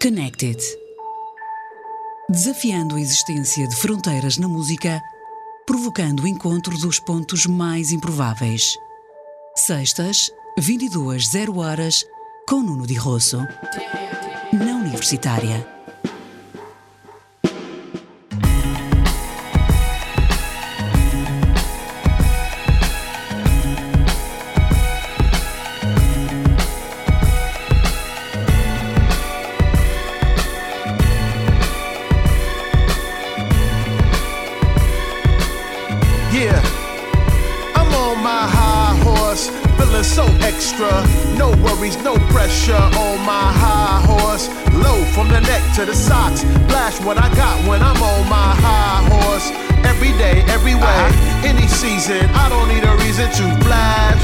Connected. Desafiando a existência de fronteiras na música, provocando o encontro dos pontos mais improváveis. Sextas, 22h00, com Nuno Di Rosso. Na Universitária. So extra, no worries, no pressure on my high horse. Low from the neck to the socks, flash what I got when I'm on my high horse. Every day, every way, any season, I don't need a reason to flash,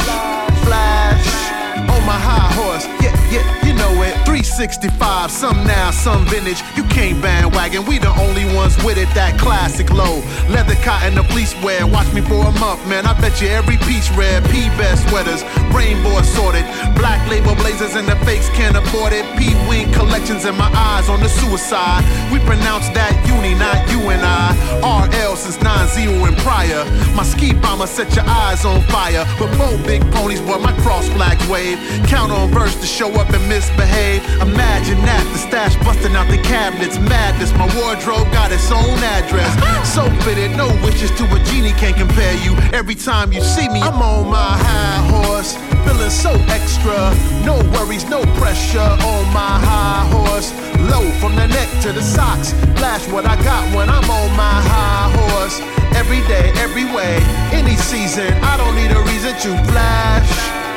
on my high horse. Yeah, you know it. 365, some now, some vintage. You can't bandwagon, we the only ones with it. That classic low, leather, cotton, the fleece wear. Watch me for a month, man. I bet you every piece red. P-best sweaters, rainbow assorted, black label blazers, and the fakes can't afford it. P-wing collections and my eyes on the suicide. We pronounce that uni, not you and I. RL since 9-0 and prior. My ski bomber set your eyes on fire. But both big ponies, boy, my cross flags wave. Count on verse to show up and misbehave. Imagine that, the stash busting out the cabinets. Madness, my wardrobe got its own address. So fitted, no wishes to a genie can't compare you. Every time you see me, I'm on my high horse. Feeling so extra, no worries, no pressure on my high horse. Low from the neck to the socks, flash what I got when I'm on my high horse. Every day, every way, any season, I don't need a reason to flash,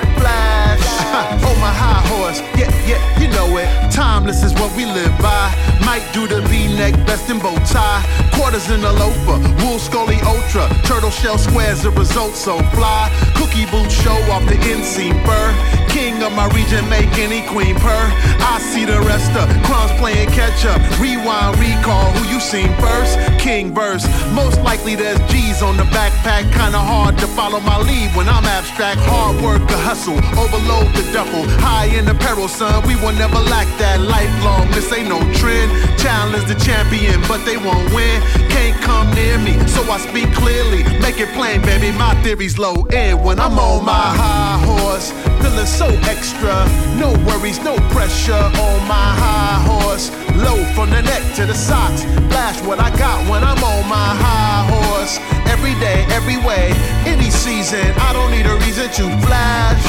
on my high horse. Yeah, you know it. Timeless is what we live by. Might do the V-neck, best in bow tie. Quarters in a loafer, wool scully ultra. Turtle shell squares, the result so fly. Cookie boot show off the inseam fur. King of my region, make any queen purr. I see the rest of crumbs playing catch up. Rewind, recall who you seen first. King verse, most likely there's G's on the backpack. Kinda hard to follow my lead when I'm abstract. Hard work, a hustle, overload the duffel. High in the peril, son, we will never lack that. Lifelong, this ain't no trend. Challenge the champion, but they won't win. Can't come near me, so I speak clearly. Make it plain, baby, my theory's low end when I'm on my high horse. Feeling so extra, no worries, no pressure on my high horse. Low from the neck to the socks, flash what I got when I'm on my high horse. Every day, every way, any season, I don't need a reason to flash,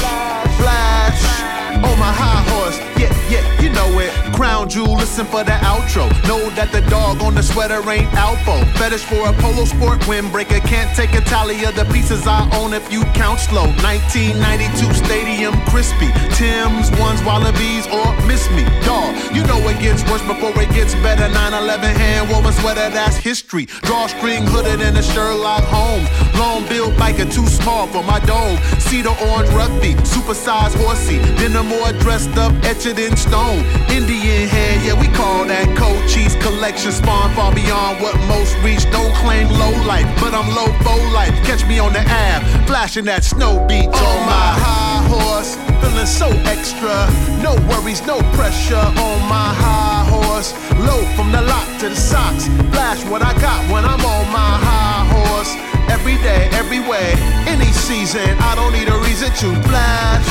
on my high horse. Yeah, you know it. Crown jewel, listen for the outro. Know that the dog on the sweater ain't Alpo. Fetish for a polo sport windbreaker. Can't take a tally of the pieces I own if you count slow. 1992 Stadium crispy. Tim's, ones, Wallabies, or Miss Me. Dawg, you know it gets worse before it gets better. 9/11 hand woven sweater, that's history. Drawstring hooded in a Sherlock Holmes. Long bill biker, too small for my dome. Cedar orange rugby, supersized horsey. Denim more dressed up, etched in stone. Indian hair, yeah, we call that cold cheese collection. Spawn far beyond what most reach. Don't claim low life, but I'm low for life. Catch me on the Ave, flashing that snow beat on my high horse. Feeling so extra, no worries, no pressure on my high horse. Low from the lock to the socks, flash what I got when I'm on my high horse. Every day, every way, any season, I don't need a reason to flash,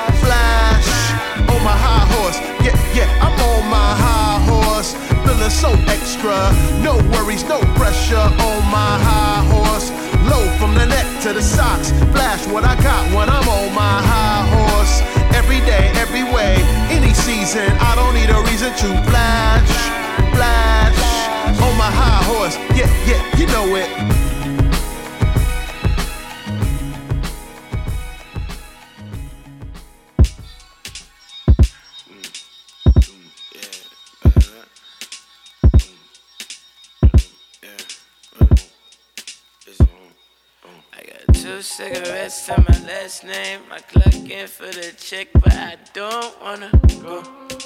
on my high horse. Yeah, I'm on my high horse. Feeling so extra, no worries, no pressure on my high horse. Low from the neck to the socks, flash what I got when I'm on my high horse. Every day, every way, any season, I don't need a reason to flash, on my high horse. Yeah, you know it. Two cigarettes to my last name. I clock in for the check, but I don't wanna go.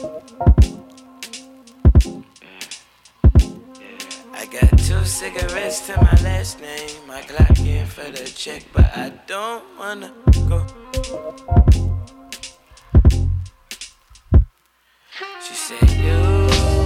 I got two cigarettes to my last name. I clock in for the check, but I don't wanna go. She said, you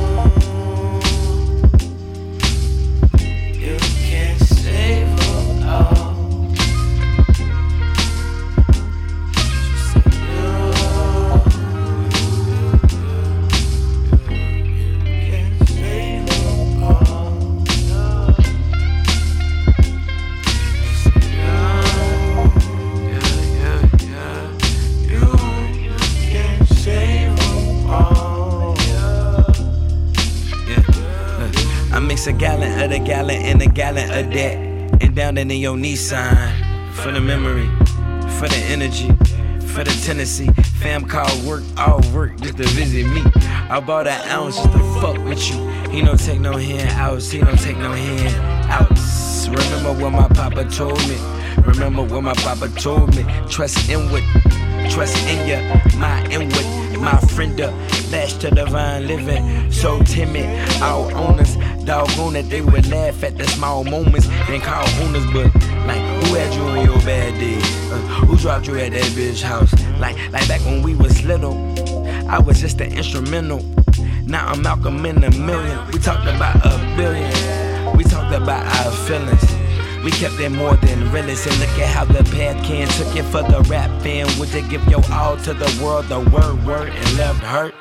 of that. And down in your Nissan. For the memory, for the energy, for the Tennessee. Fam called work, all work just to visit me. I bought an ounce just to fuck with you. He don't take no hand outs, he don't take no hand outs. Remember what my papa told me. Remember what my papa told me. Trust inward, trust in ya, my inward, my friend up. Lash to divine living, so timid. Our owners, doggone it, they would laugh at the small moments and call owners, but like, who had you on your bad days? Who dropped you at that bitch house? Like back when we was little, I was just an instrumental. Now I'm Malcolm in a million. We talked about $1 billion. We talked about our feelings. We kept it more than realist. And look at how the path can took it for the rap fan. Would you give your all to the world, the word, and left hurt?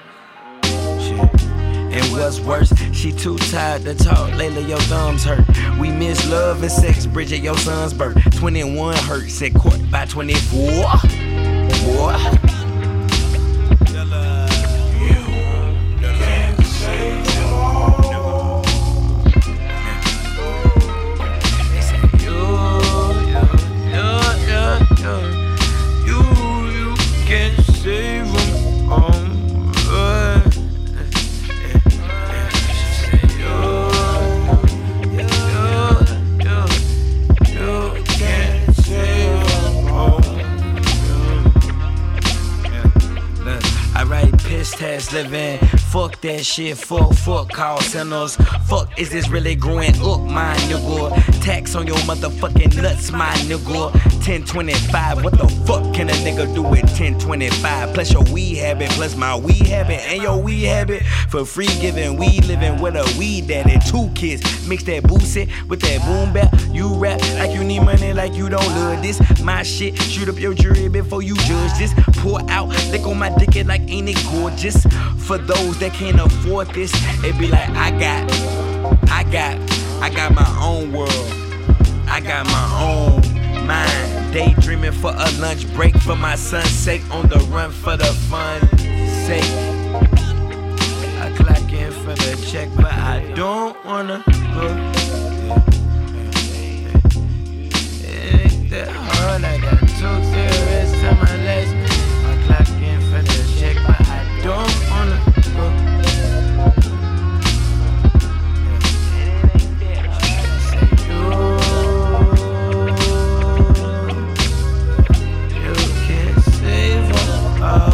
And what's worse, she too tired to talk. Lately, your thumbs hurt. We miss love and sex. Bridget, your son's birth. 21 hurt. Said court by 24. Boy. Living, fuck that shit, fuck call centers. Fuck, is this really growing up, my nigga? Tax on your motherfucking nuts, my nigga. 1025, what the fuck can a nigga do with 1025? Plus your weed habit, plus my weed habit, and your weed habit. For free giving, we living with a weed daddy. 2 kids, mix that boosie with that boom bap. You rap like you need money, like you don't love this. My shit, shoot up your jury before you judge this. Pour out, lick on my dick, it like ain't it gorgeous? For those that can't afford this, it be like I got my own world. I got my own mind. Daydreaming for a lunch break for my son's sake. On the run for the fun's sake. I clock in for the check, but I don't wanna go. It ain't that hard, I got 2 cigarettes to my legs. I clock in for the check, but I don't wanna go. You can't save us all.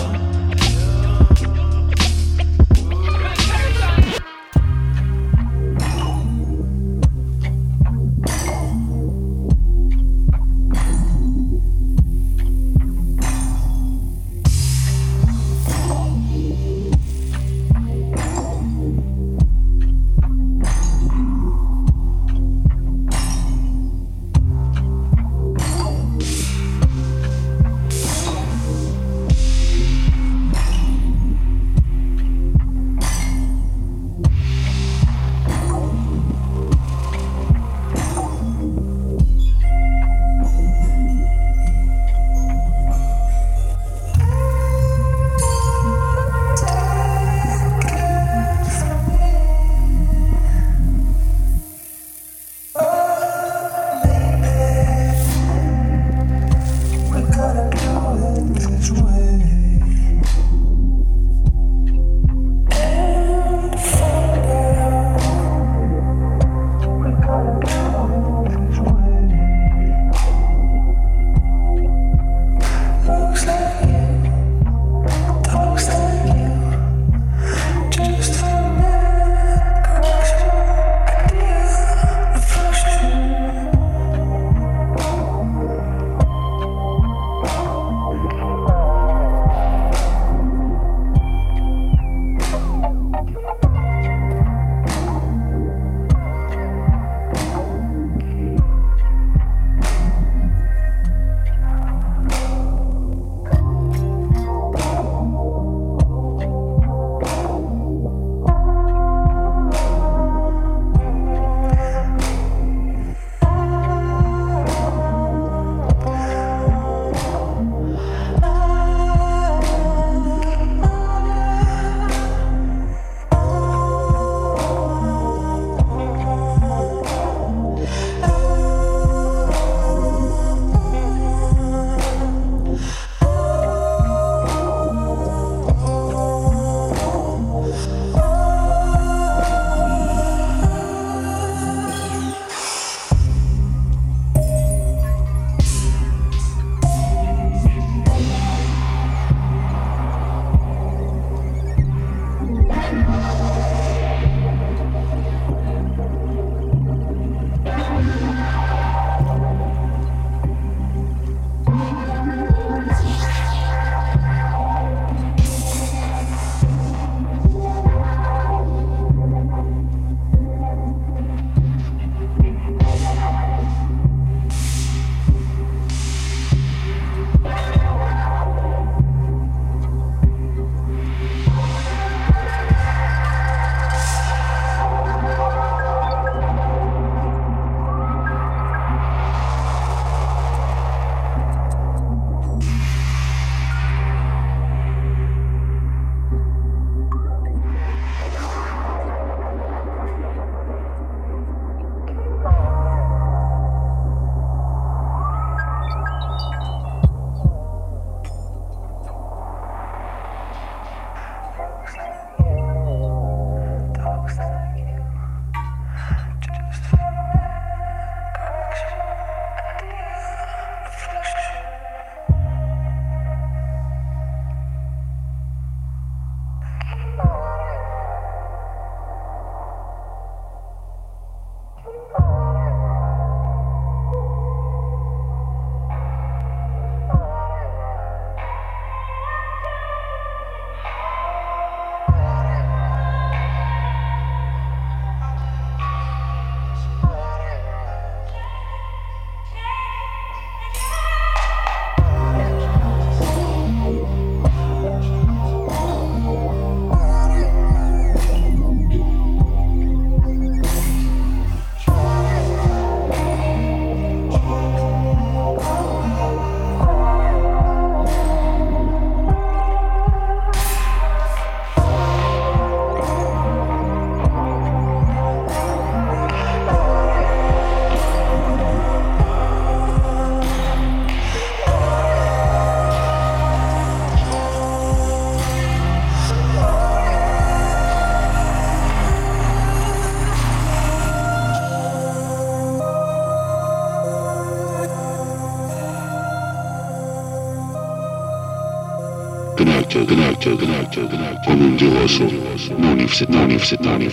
con un diroso, non ifsetani.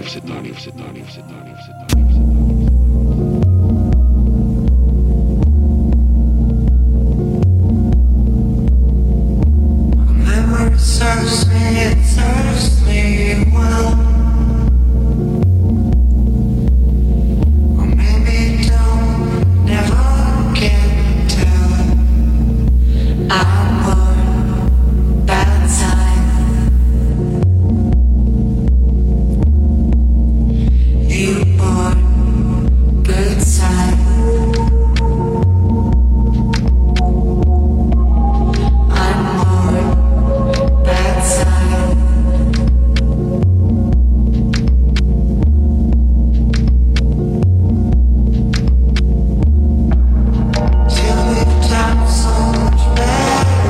It serves me well. Or maybe don't, never can tell. I'm born bad side. You born good side. Till we've done so much better.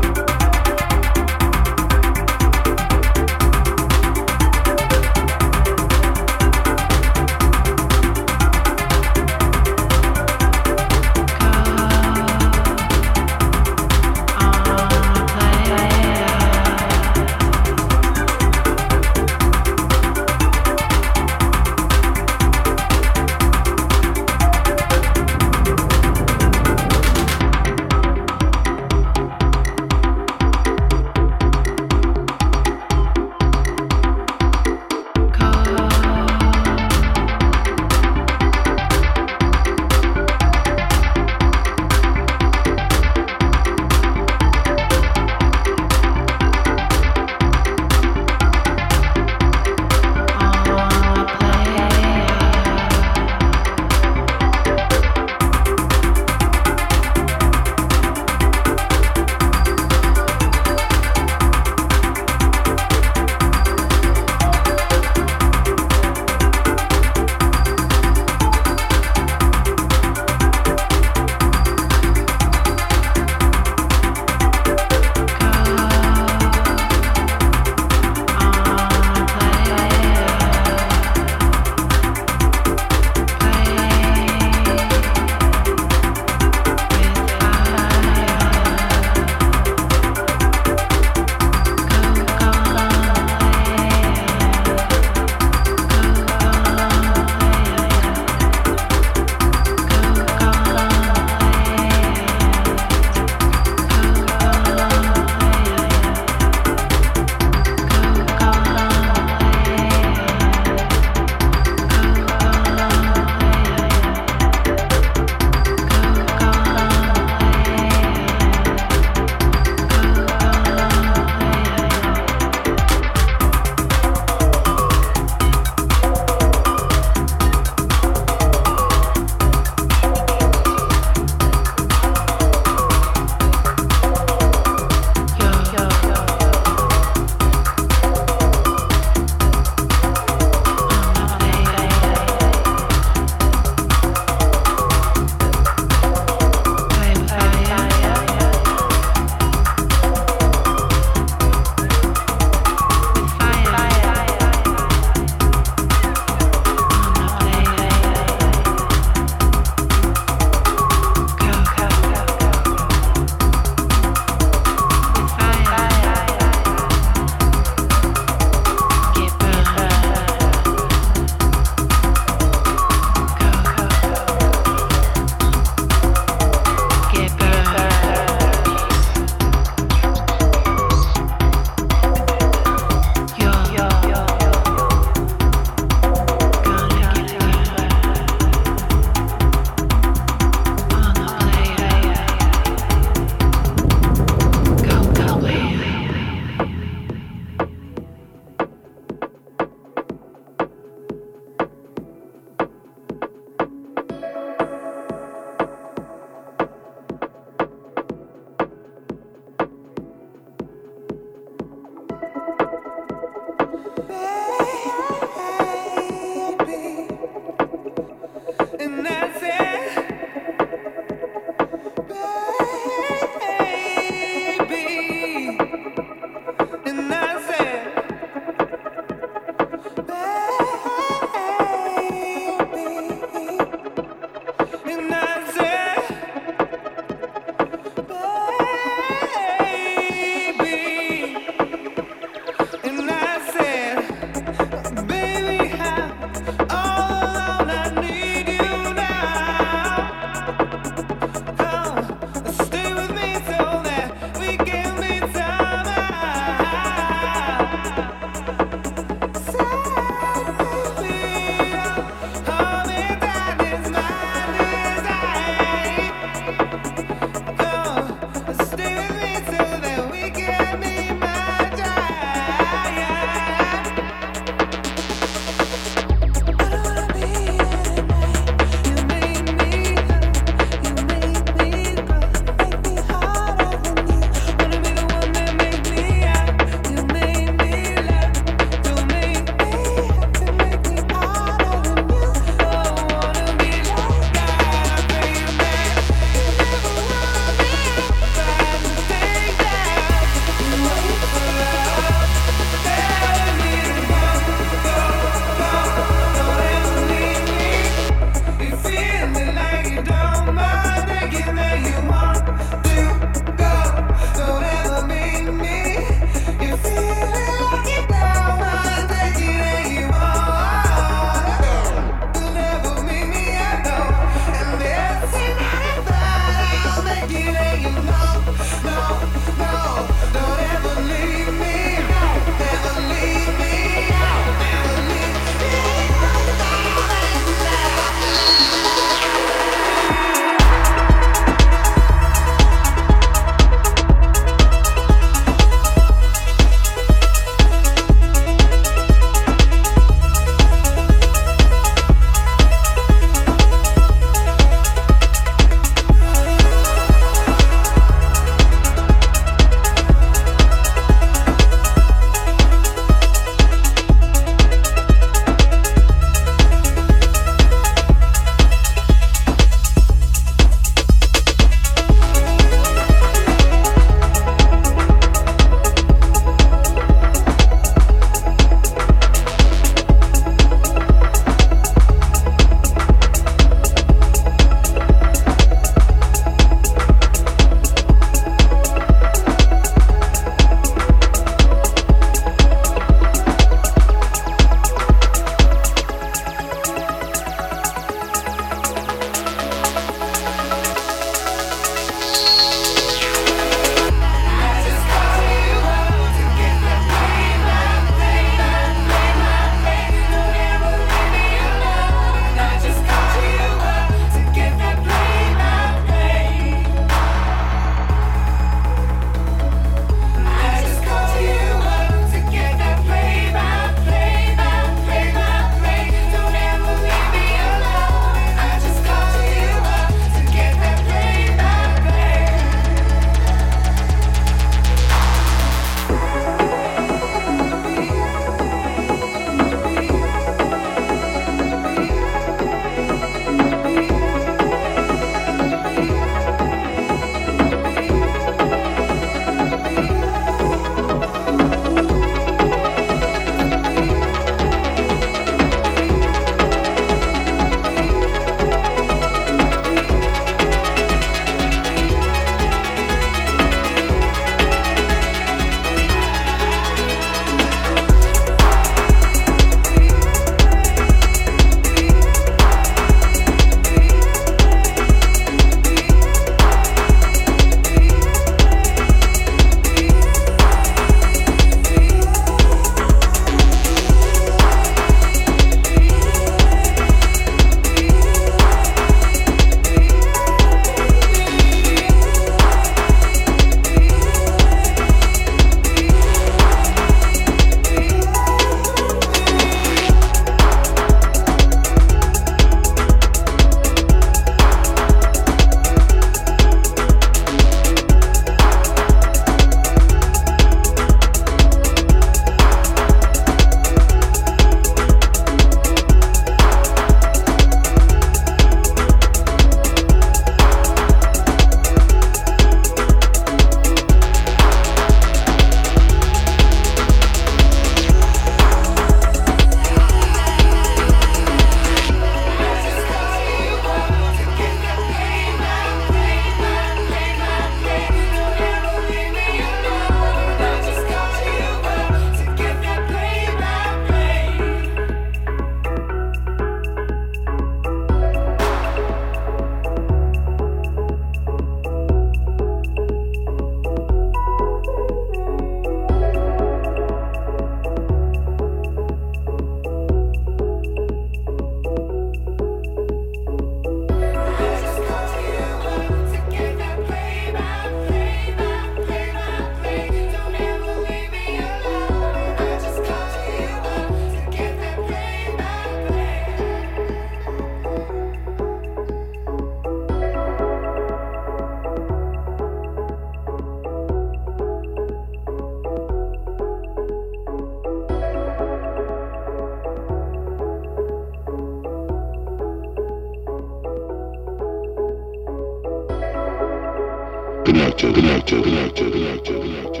connected.